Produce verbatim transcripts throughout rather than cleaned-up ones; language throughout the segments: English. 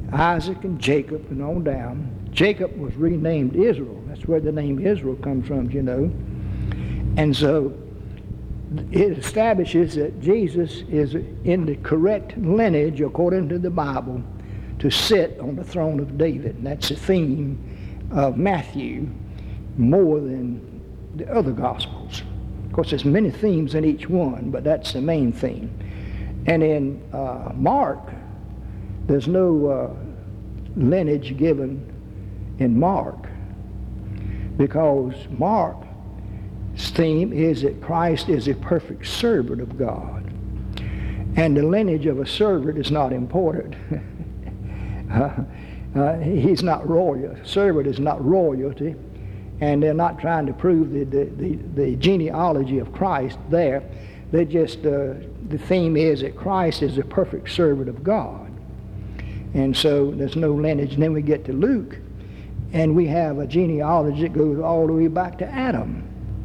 Isaac and Jacob and on down. Jacob was renamed Israel. That's where the name Israel comes from, you know. And so it establishes that Jesus is in the correct lineage, according to the Bible, to sit on the throne of David. And that's the theme of Matthew more than the other Gospels. Of course, there's many themes in each one, but that's the main theme. And in uh, Mark, there's no uh, lineage given in Mark, because Mark's theme is that Christ is a perfect servant of God. And the lineage of a servant is not important. uh, uh, he's not royal. A servant is not royalty. And they're not trying to prove the, the, the, the genealogy of Christ there. They just, uh, the theme is that Christ is a perfect servant of God. And so there's no lineage. And then we get to Luke, and we have a genealogy that goes all the way back to Adam.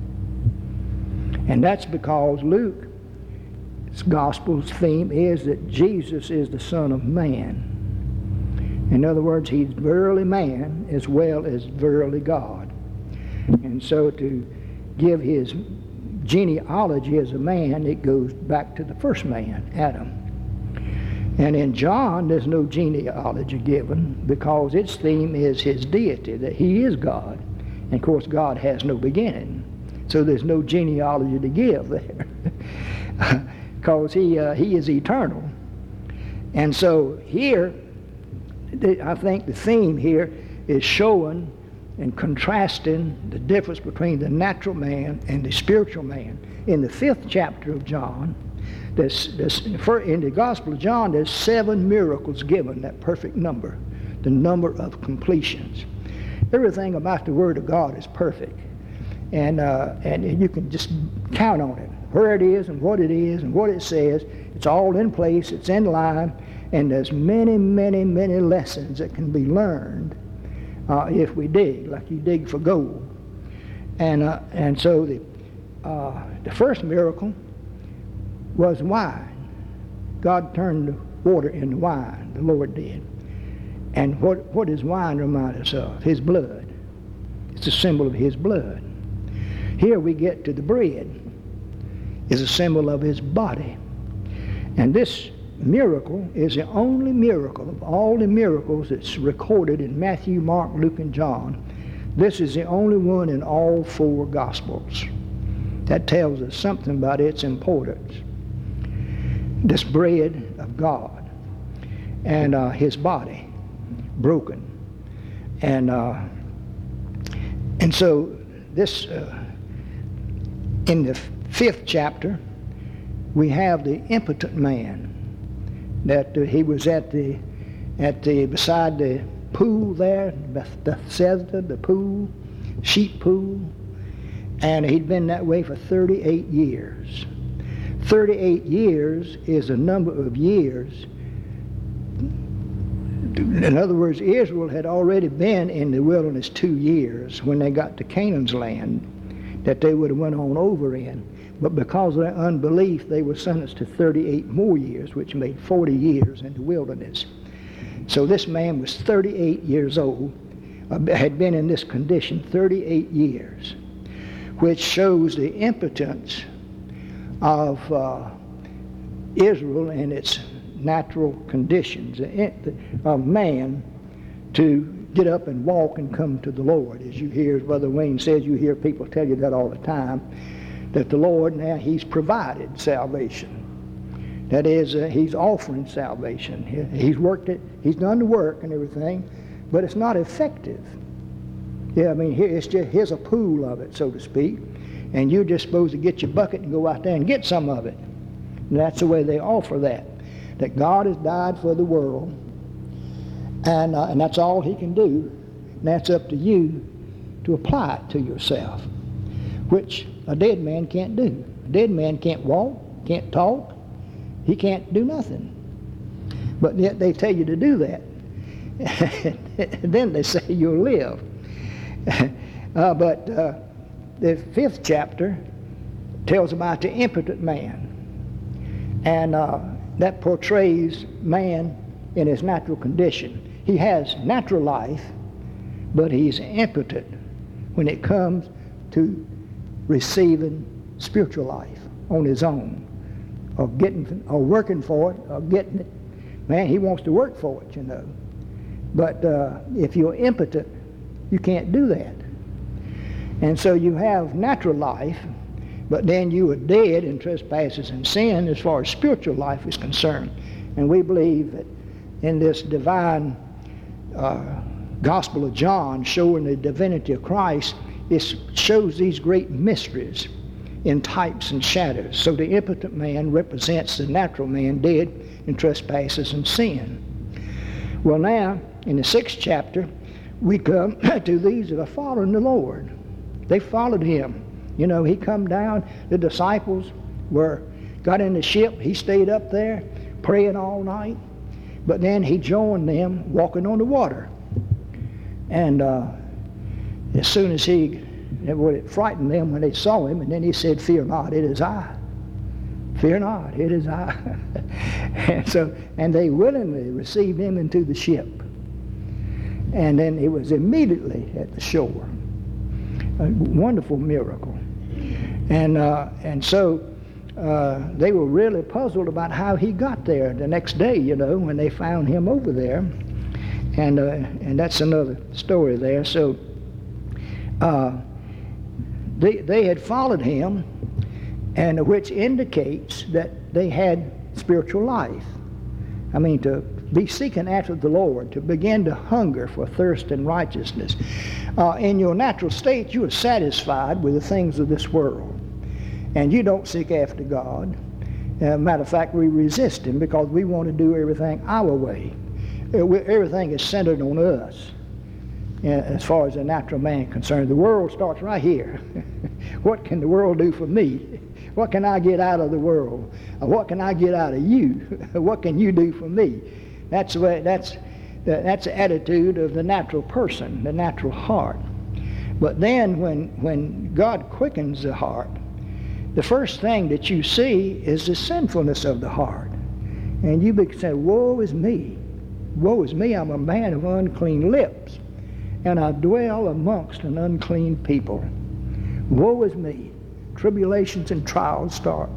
And that's because Luke's gospel's theme is that Jesus is the Son of Man. In other words, he's verily man as well as verily God. And so to give his genealogy as a man, it goes back to the first man, Adam. And in John, there's no genealogy given, because its theme is his deity, that he is God. And of course, God has no beginning. So there's no genealogy to give there, because he, uh, he is eternal. And so here, I think the theme here is showing and contrasting the difference between the natural man and the spiritual man. In the fifth chapter of John, there's, there's, in the Gospel of John, there's seven miracles given, that perfect number, the number of completions. Everything about the Word of God is perfect. And, uh, and you can just count on it, where it is and what it is and what it says. It's all in place, it's in line, and there's many, many, many lessons that can be learned Uh, if we dig, like you dig for gold. And uh, and so the uh, the first miracle was wine. God turned the water into wine, the Lord did. And what, what does wine remind us of? His blood. It's a symbol of his blood. Here we get to the bread. It's a symbol of his body. And this miracle is the only miracle of all the miracles that's recorded in Matthew, Mark, Luke, and John. This is the only one in all four Gospels. That tells us something about its importance. This bread of God and uh, his body broken. And uh, and so this, uh, in the fifth chapter, we have the impotent man. That uh, he was at the, at the beside the pool there, Bethesda, the pool, sheep pool, and he'd been that way for thirty-eight years. thirty-eight years is a number of years. In other words, Israel had already been in the wilderness two years when they got to Canaan's land that they would have went on over in. But because of their unbelief, they were sentenced to thirty-eight more years, which made forty years in the wilderness. So this man was thirty-eight years old, uh, had been in this condition thirty-eight years, which shows the impotence of uh, Israel and its natural conditions of man to get up and walk and come to the Lord. As you hear, as Brother Wayne says, you hear people tell you that all the time, that the Lord, now he's provided salvation. That is, uh, he's offering salvation. He, he's worked it, he's done the work and everything, but it's not effective. Yeah, I mean, here, it's just, here's a pool of it, so to speak, and you're just supposed to get your bucket and go out there and get some of it. And that's the way they offer that, that God has died for the world, and, uh, and that's all he can do, and that's up to you to apply it to yourself, which a dead man can't do. A dead man can't walk, can't talk, he can't do nothing. But yet they tell you to do that. And then they say you'll live. uh, but uh, the fifth chapter tells about the impotent man. And uh, that portrays man in his natural condition. He has natural life, but he's impotent when it comes to receiving spiritual life on his own, or getting, or working for it, or getting it. Man, he wants to work for it, you know. But uh, if you're impotent, you can't do that. And so you have natural life, but then you are dead in trespasses and sin as far as spiritual life is concerned. And we believe that in this divine uh, Gospel of John, showing the divinity of Christ, it shows these great mysteries in types and shadows. So the impotent man represents the natural man dead in trespasses and sin. Well, now, in the sixth chapter, we come to these that are following the Lord. They followed him. You know, he come down, the disciples were, got in the ship, he stayed up there praying all night, but then he joined them walking on the water. And uh, as soon as he, it frightened them when they saw him, and then he said, "Fear not, it is I. Fear not, it is I." and so, and they willingly received him into the ship. And then he was immediately at the shore. A wonderful miracle. And uh, and so uh, they were really puzzled about how he got there the next day, you know, when they found him over there. And uh, and that's another story there. So uh, they they had followed him, and which indicates that they had spiritual life. I mean, to be seeking after the Lord, to begin to hunger for thirst and righteousness. Uh, in your natural state, you are satisfied with the things of this world, and you don't seek after God. Uh, matter of fact, we resist him because we want to do everything our way. Uh, we, everything is centered on us, uh, as far as the natural man is concerned. The world starts right here. What can the world do for me? What can I get out of the world? Uh, what can I get out of you? What can you do for me? That's the way. That's the, that's the attitude of the natural person, the natural heart. But then, when when God quickens the heart, the first thing that you see is the sinfulness of the heart, and you begin to say, "Woe is me! Woe is me! I'm a man of unclean lips, and I dwell amongst an unclean people. Woe is me!" Tribulations and trials start,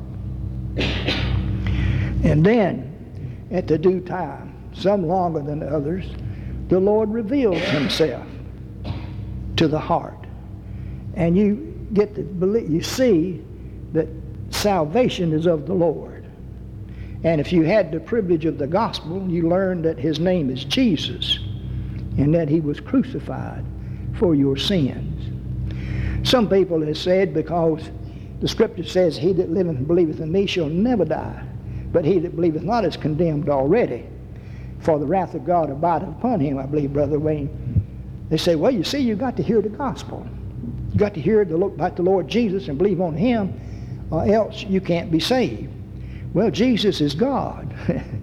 and then, at the due time, some longer than others, the Lord reveals himself to the heart. And you get to believe, you see that salvation is of the Lord. And if you had the privilege of the gospel, you learned that his name is Jesus and that he was crucified for your sins. Some people have said, because the scripture says, "He that liveth and believeth in me shall never die, but he that believeth not is condemned already. For the wrath of God abideth upon him," I believe, Brother Wayne. They say, well, you see, you've got to hear the gospel. You've got to hear the, about the Lord Jesus and believe on him, or else you can't be saved. Well, Jesus is God.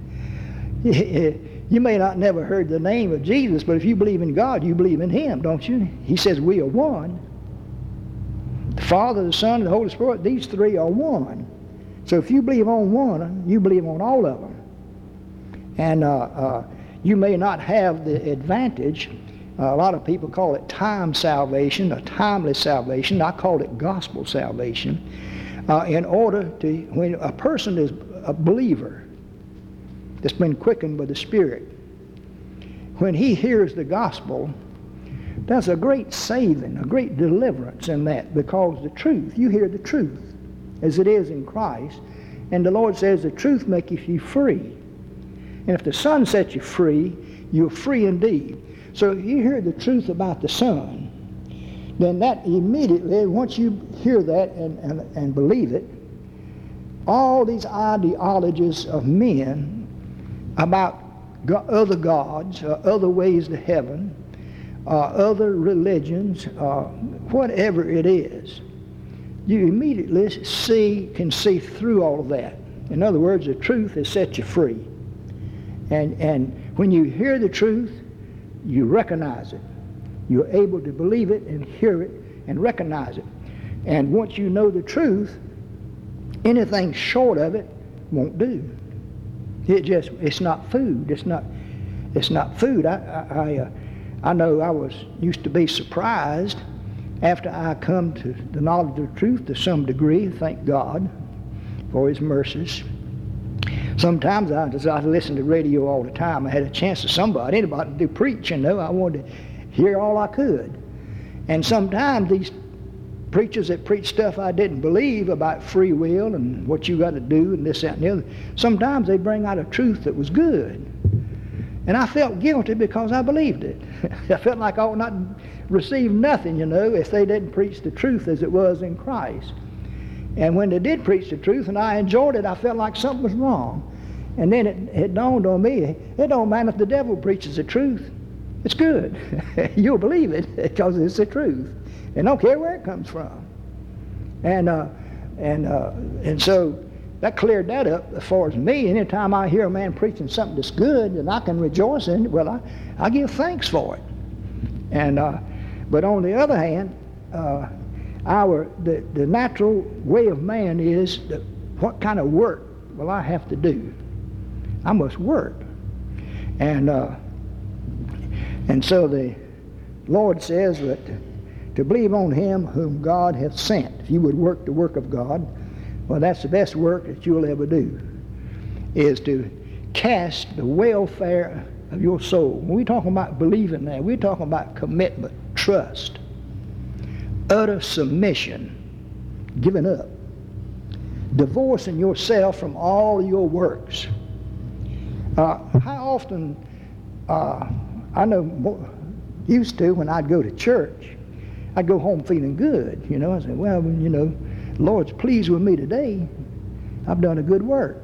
You may not never heard the name of Jesus, but if you believe in God, you believe in him, don't you? He says we are one. The Father, the Son, and the Holy Spirit, these three are one. So if you believe on one, you believe on all of them. And uh, uh, you may not have the advantage. Uh, a lot of people call it time salvation or timely salvation. I call it gospel salvation. Uh, in order to, when a person is a believer that's been quickened by the Spirit, when he hears the gospel, there's a great saving, a great deliverance in that, because the truth, you hear the truth as it is in Christ, and the Lord says the truth maketh you free. And if the Son sets you free, you're free indeed. So if you hear the truth about the Son, then that immediately, once you hear that and, and, and believe it, all these ideologies of men about go- other gods, uh, other ways to heaven, uh, other religions, uh, whatever it is, you immediately see, can see through all of that. In other words, the truth has set you free. And, and when you hear the truth, you recognize it. You're able to believe it and hear it and recognize it. And once you know the truth, anything short of it won't do. It just, it's not food. It's not, It's not food. I, I, I, uh, I know I was used to be surprised after I come to the knowledge of the truth to some degree, thank God for His mercies. Sometimes I, as I listened to radio all the time, I had a chance to somebody, anybody to do preach, you know. I wanted to hear all I could. And sometimes these preachers that preach stuff I didn't believe about free will and what you got to do and this, that, and the other, sometimes they bring out a truth that was good. And I felt guilty because I believed it. I felt like I ought not receive nothing, you know, if they didn't preach the truth as it was in Christ. And when they did preach the truth and I enjoyed it, I felt like something was wrong. And then it, it dawned on me, it don't matter if the devil preaches the truth. It's good. You'll believe it because it's the truth. And don't care where it comes from. And uh, and uh, and so that cleared that up as far as me. Anytime I hear a man preaching something that's good and I can rejoice in it, well, I, I give thanks for it. And uh, but on the other hand, uh, our the, the natural way of man is that what kind of work will I have to do? I must work. And uh, and so the Lord says that to believe on Him whom God hath sent. If you would work the work of God, well, that's the best work that you'll ever do, is to cast the welfare of your soul. When we're talking about believing that, we're talking about commitment, trust, utter submission, giving up, divorcing yourself from all your works. Uh, how often, uh, I know more, used to when I'd go to church, I'd go home feeling good, you know. I said, well, you know, the Lord's pleased with me today. I've done a good work.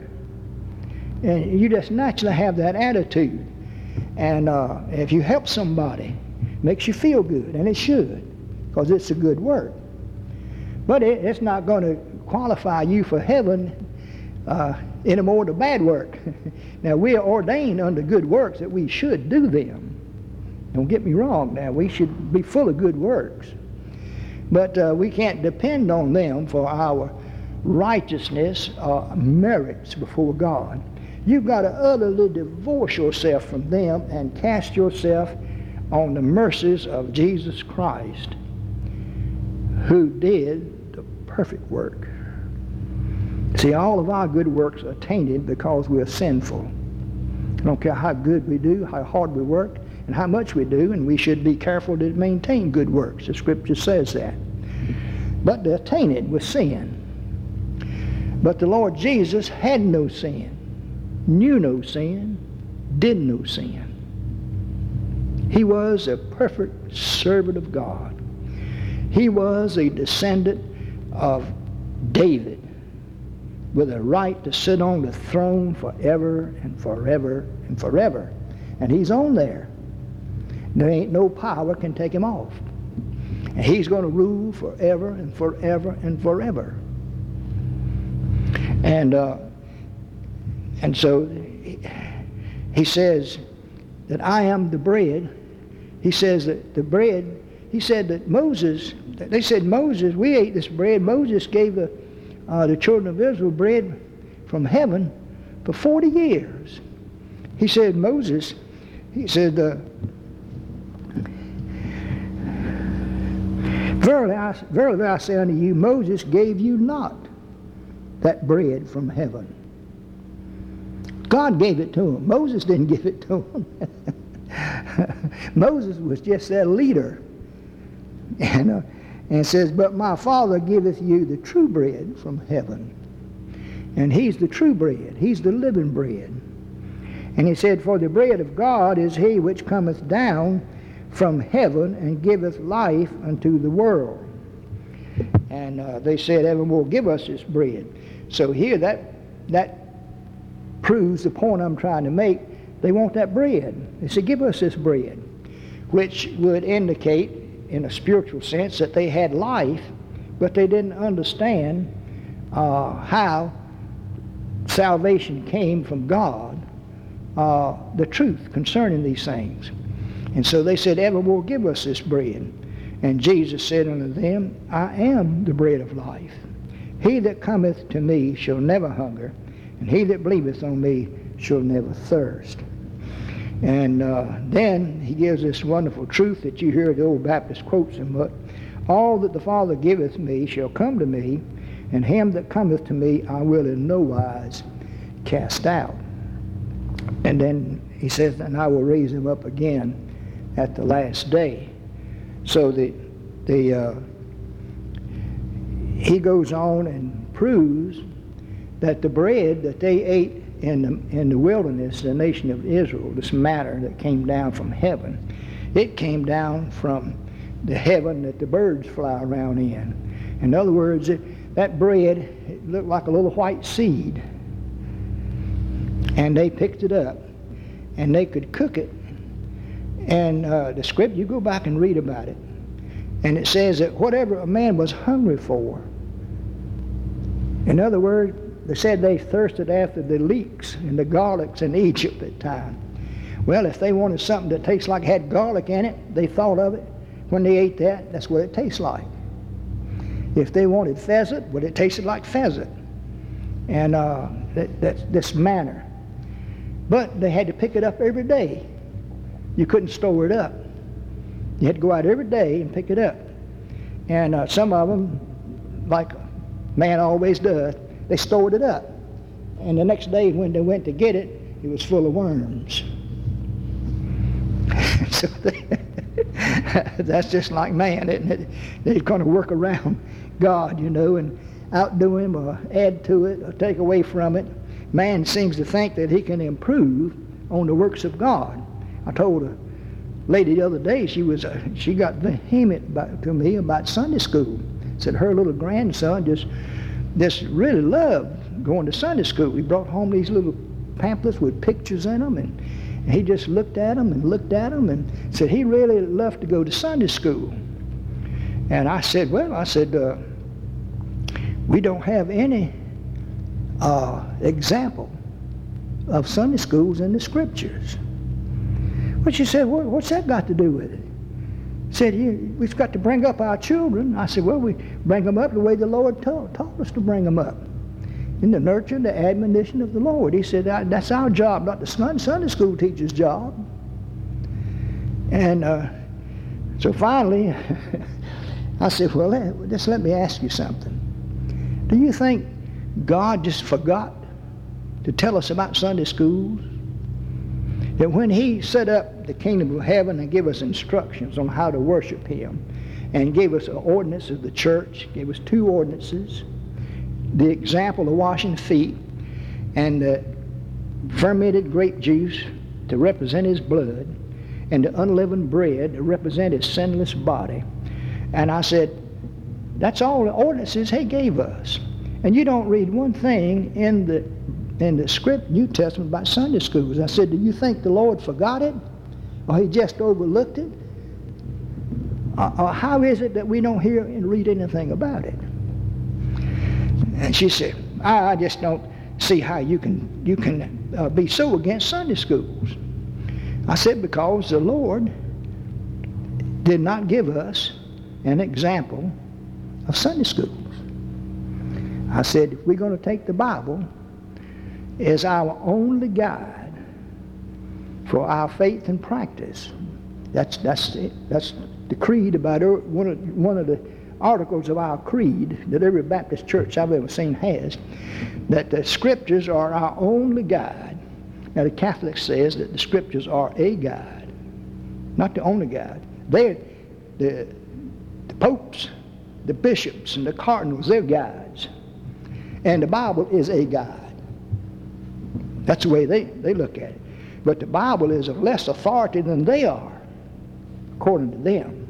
And you just naturally have that attitude. And uh, if you help somebody, it makes you feel good, and it should, because it's a good work. But it, it's not going to qualify you for heaven uh, any more than bad work. Now, we are ordained unto good works that we should do them. Don't get me wrong now. We should be full of good works. But uh, we can't depend on them for our righteousness or merits before God. You've got to utterly divorce yourself from them and cast yourself on the mercies of Jesus Christ, who did the perfect work. See, all of our good works are tainted because we're sinful. I don't care how good we do, how hard we work, and how much we do, and we should be careful to maintain good works. The Scripture says that. But they're tainted with sin. But the Lord Jesus had no sin, knew no sin, did no sin. He was a perfect servant of God. He was a descendant of David with a right to sit on the throne forever and forever and forever. And He's on there. There ain't no power can take Him off. And He's going to rule forever and forever and forever. And uh, and so He says that I am the bread. He says that the bread, He said that Moses, they said, Moses, we ate this bread. Moses gave the, uh, the children of Israel bread from heaven for forty years. He said, Moses, he said, uh, Verily I, verily I say unto you, Moses gave you not that bread from heaven. God gave it to him. Moses didn't give it to him. Moses was just their leader. And, uh, and it says, but my Father giveth you the true bread from heaven. And He's the true bread. He's the living bread. And He said, for the bread of God is He which cometh down from heaven and giveth life unto the world. And uh, they said, evermore give us this bread. So here that that proves the point I'm trying to make. They want that bread. They said, give us this bread, which would indicate in a spiritual sense that they had life, but they didn't understand uh, how salvation came from God, uh, the truth concerning these things. And so they said, evermore give us this bread. And Jesus said unto them, I am the bread of life. He that cometh to me shall never hunger, and he that believeth on me shall never thirst. And uh, then he gives this wonderful truth that you hear the old Baptist quotes him, but all that the Father giveth me shall come to me, and him that cometh to me I will in no wise cast out. And then he says, and I will raise him up again at the last day. So the the uh, he goes on and proves that the bread that they ate in the, in the wilderness, the nation of Israel, this matter that came down from heaven, it came down from the heaven that the birds fly around in. In other words, it, that bread, it looked like a little white seed. And they picked it up, and they could cook it. And uh, the script, you go back and read about it. And it says that whatever a man was hungry for, in other words, they said they thirsted after the leeks and the garlics in Egypt at the time. Well, if they wanted something that tastes like it had garlic in it, they thought of it. When they ate that, that's what it tastes like. If they wanted pheasant, well, it tasted like pheasant. And uh, that, that's this manner. But they had to pick it up every day. You couldn't store it up. You had to go out every day and pick it up. And uh, some of them, like man always does, they stored it up. And the next day when they went to get it, it was full of worms. So they, that's just like man, isn't it? They're going to work around God, you know, and outdo him or add to it or take away from it. Man seems to think that he can improve on the works of God. I told a lady the other day, she was uh, she got vehement about, to me about Sunday school. Said her little grandson just just really loved going to Sunday school. He brought home these little pamphlets with pictures in them, and, and he just looked at them and looked at them and said he really loved to go to Sunday school. And I said, well, I said, uh, we don't have any uh, example of Sunday schools in the scriptures. But she said, well, what's that got to do with it? Said, we've got to bring up our children. I said, well, we bring them up the way the Lord taught, taught us to bring them up, in the nurture and the admonition of the Lord. He said, that's our job, not the Sunday school teacher's job. And uh, so finally, I said, well, just let me ask you something. Do you think God just forgot to tell us about Sunday schools? That when he set up the kingdom of heaven and gave us instructions on how to worship him, and gave us an ordinance of the church, gave us two ordinances, the example of washing feet and the fermented grape juice to represent his blood, and the unleavened bread to represent his sinless body. And I said, that's all the ordinances he gave us. And you don't read one thing in the in the script, New Testament, about Sunday schools. I said, do you think the Lord forgot it? Or he just overlooked it? Or, or how is it that we don't hear and read anything about it? And she said, I, I just don't see how you can, you can uh, be so against Sunday schools. I said, because the Lord did not give us an example of Sunday schools. I said, if we're going to take the Bible is our only guide for our faith and practice. That's that's that's the creed about one of one of the articles of our creed that every Baptist church I've ever seen has. That the scriptures are our only guide. Now the Catholic says that the scriptures are a guide, not the only guide. They're the the popes, the bishops, and the cardinals. They're guides, and the Bible is a guide. That's the way they, they look at it. But the Bible is of less authority than they are, according to them.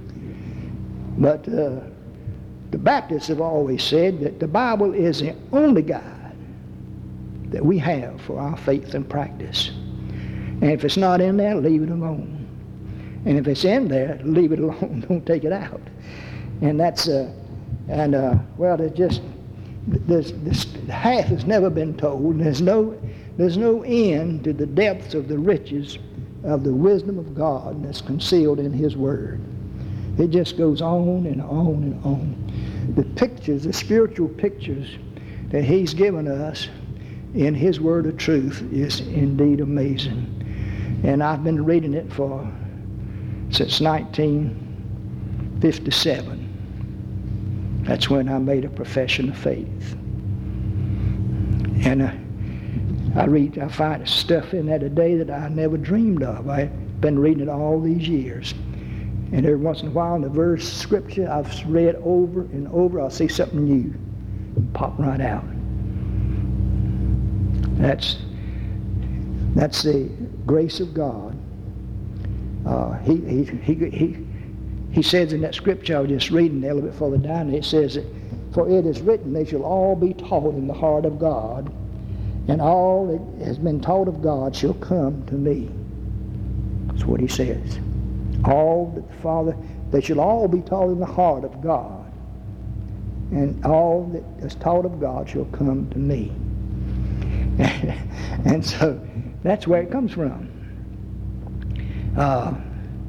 But uh, the Baptists have always said that the Bible is the only guide that we have for our faith and practice. And if it's not in there, leave it alone. And if it's in there, leave it alone. Don't take it out. And that's, uh, and uh, well, there's just, there's, this half has never been told. There's no There's no end to the depths of the riches of the wisdom of God that's concealed in his word. It just goes on and on and on. The pictures, the spiritual pictures that he's given us in his word of truth is indeed amazing. And I've been reading it for since nineteen fifty-seven. That's when I made a profession of faith. And uh, I read, I find stuff in there today that I never dreamed of. I've been reading it all these years. And every once in a while in the verse scripture I've read over and over, I'll see something new pop right out. That's that's the grace of God. Uh, he, he, he, he, he says in that scripture I was just reading a little bit further down, it says that, for it is written, they shall all be taught in the heart of God, and all that has been taught of God shall come to me. That's what he says. All that the Father, they shall all be taught in the heart of God, and all that is taught of God shall come to me. And so that's where it comes from. Uh,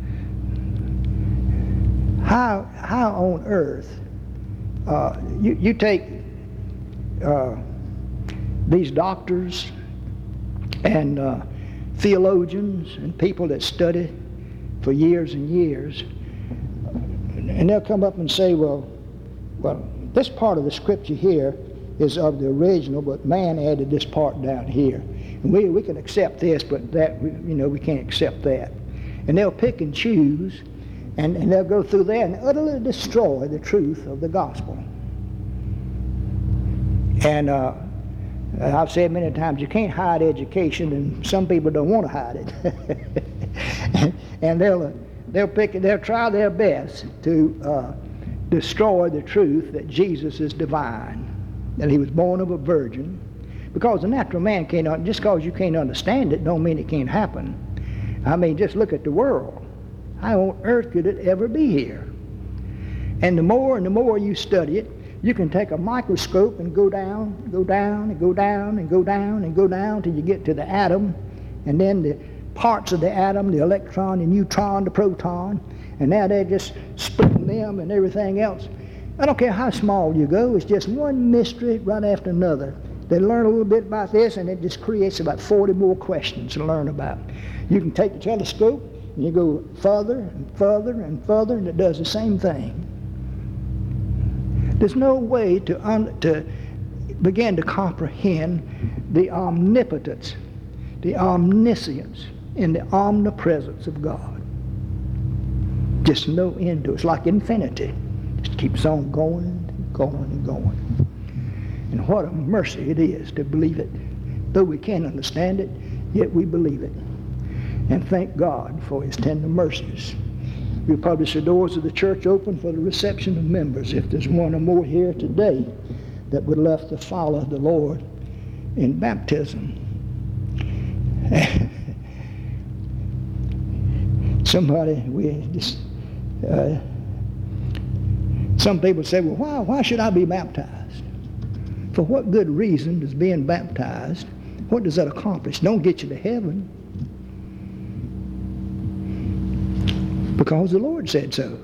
how how on earth uh, you you take uh, these doctors and uh, theologians and people that study for years and years, and they'll come up and say, well, well, this part of the scripture here is of the original, but man added this part down here. And we, we can accept this, but that, we, you know, we can't accept that. And they'll pick and choose, and, and they'll go through there and utterly destroy the truth of the gospel. And uh, I've said many times, you can't hide education, and some people don't want to hide it. and, and they'll they'll pick, they'll try their best to uh, destroy the truth that Jesus is divine, that he was born of a virgin, because the natural man can't. Just because you can't understand it, don't mean it can't happen. I mean, just look at the world. How on earth could it ever be here? And the more and the more you study it, you can take a microscope and go down, go down, and go down, and go down, and go down till you get to the atom, and then the parts of the atom, the electron, the neutron, the proton, and now they're just splitting them and everything else. I don't care how small you go, it's just one mystery right after another. They learn a little bit about this, and it just creates about forty more questions to learn about. You can take the telescope, and you go further and further and further, and it does the same thing. There's no way to, un- to begin to comprehend the omnipotence, the omniscience, and the omnipresence of God. Just no end to it. It's like infinity. Just keeps on going and going and going. And what a mercy it is to believe it. Though we can't understand it, yet we believe it. And thank God for his tender mercies. We publish the doors of the church open for the reception of members. If there's one or more here today that would love to follow the Lord in baptism. Somebody, we just, uh, some people say, well, why, why should I be baptized? For what good reason does being baptized, what does that accomplish? Don't get you to heaven. Because the Lord said so.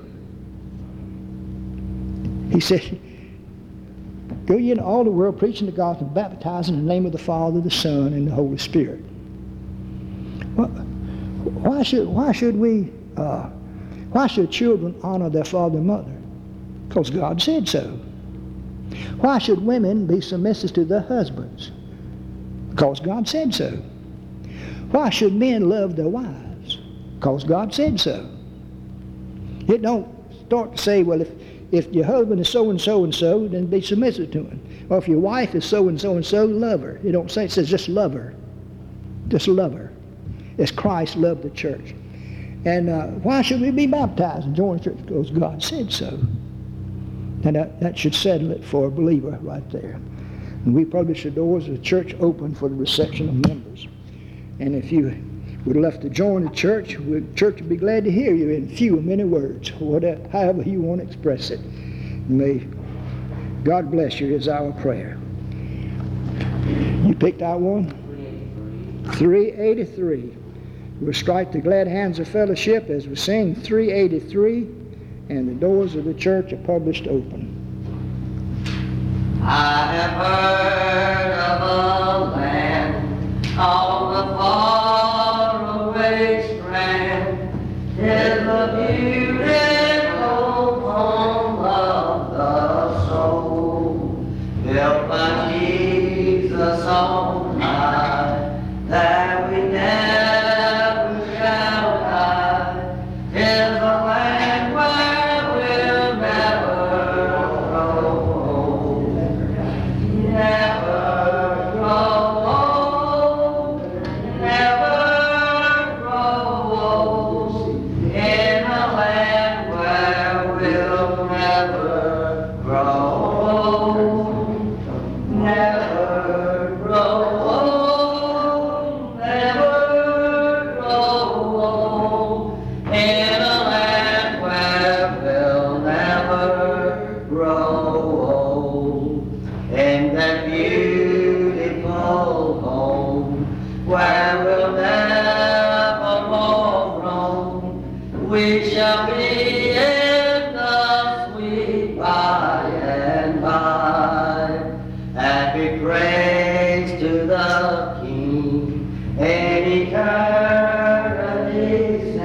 He said, go ye into all the world preaching the gospel, baptizing in the name of the Father, the Son, and the Holy Spirit. Well, why should why should we uh, why should children honor their father and mother? Because God said so. Why should women be submissive to their husbands? Because God said so. Why should men love their wives? Because God said so. It don't start to say, well, if, if your husband is so-and-so and so, then be submissive to him. Or if your wife is so-and-so and so, love her. It don't say, it says just love her. Just love her. As Christ loved the church. And uh, why should we be baptized and join the church? Because God said so. And that, that should settle it for a believer right there. And we publish the doors of the church open for the reception of members. And if you would love to join the church, the church would be glad to hear you in few or many words, whatever, however you want to express it. May God bless you is our prayer. You picked out one? three eighty-three. We'll strike the glad hands of fellowship as we sing three eighty-three, and the doors of the church are published open. I have heard of a land on the far away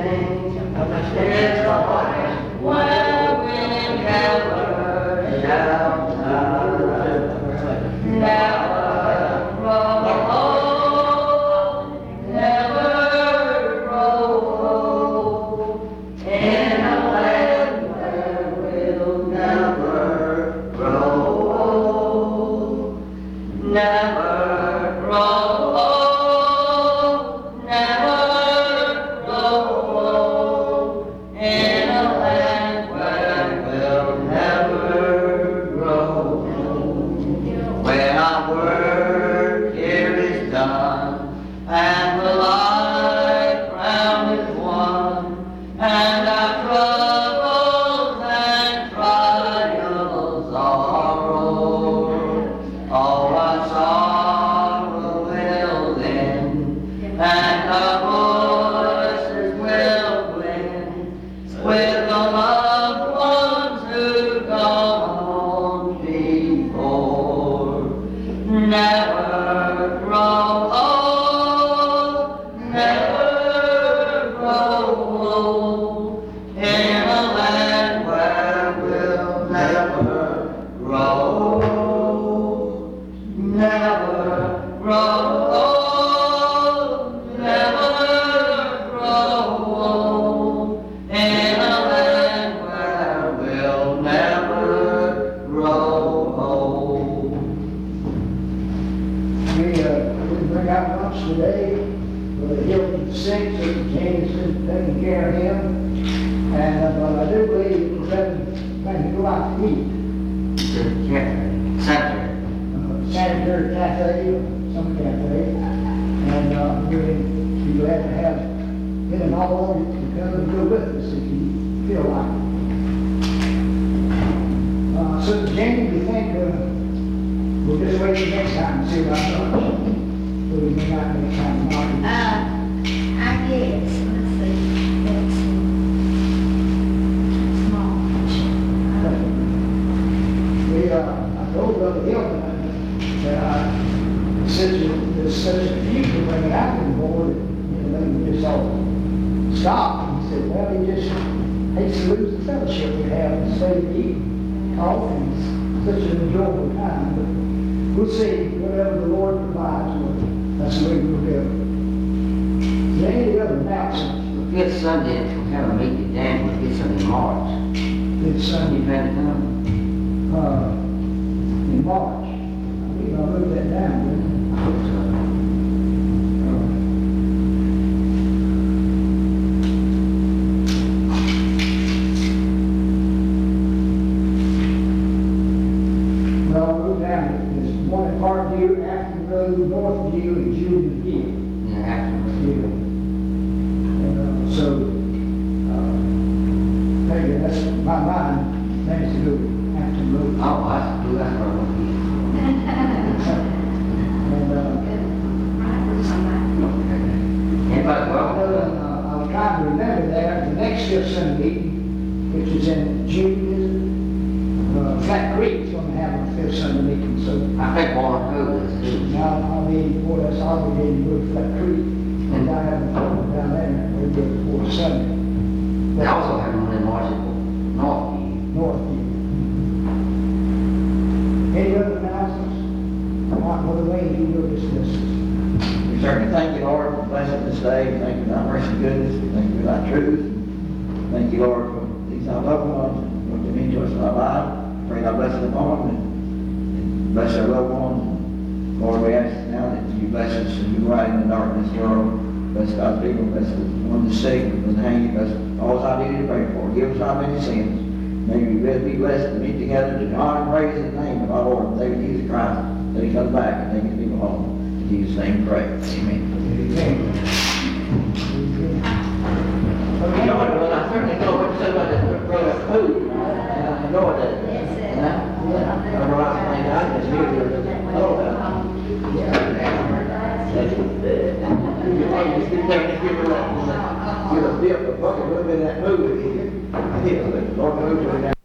You're a bit of a bucket, a little bit of that movie. I hit the Lord moved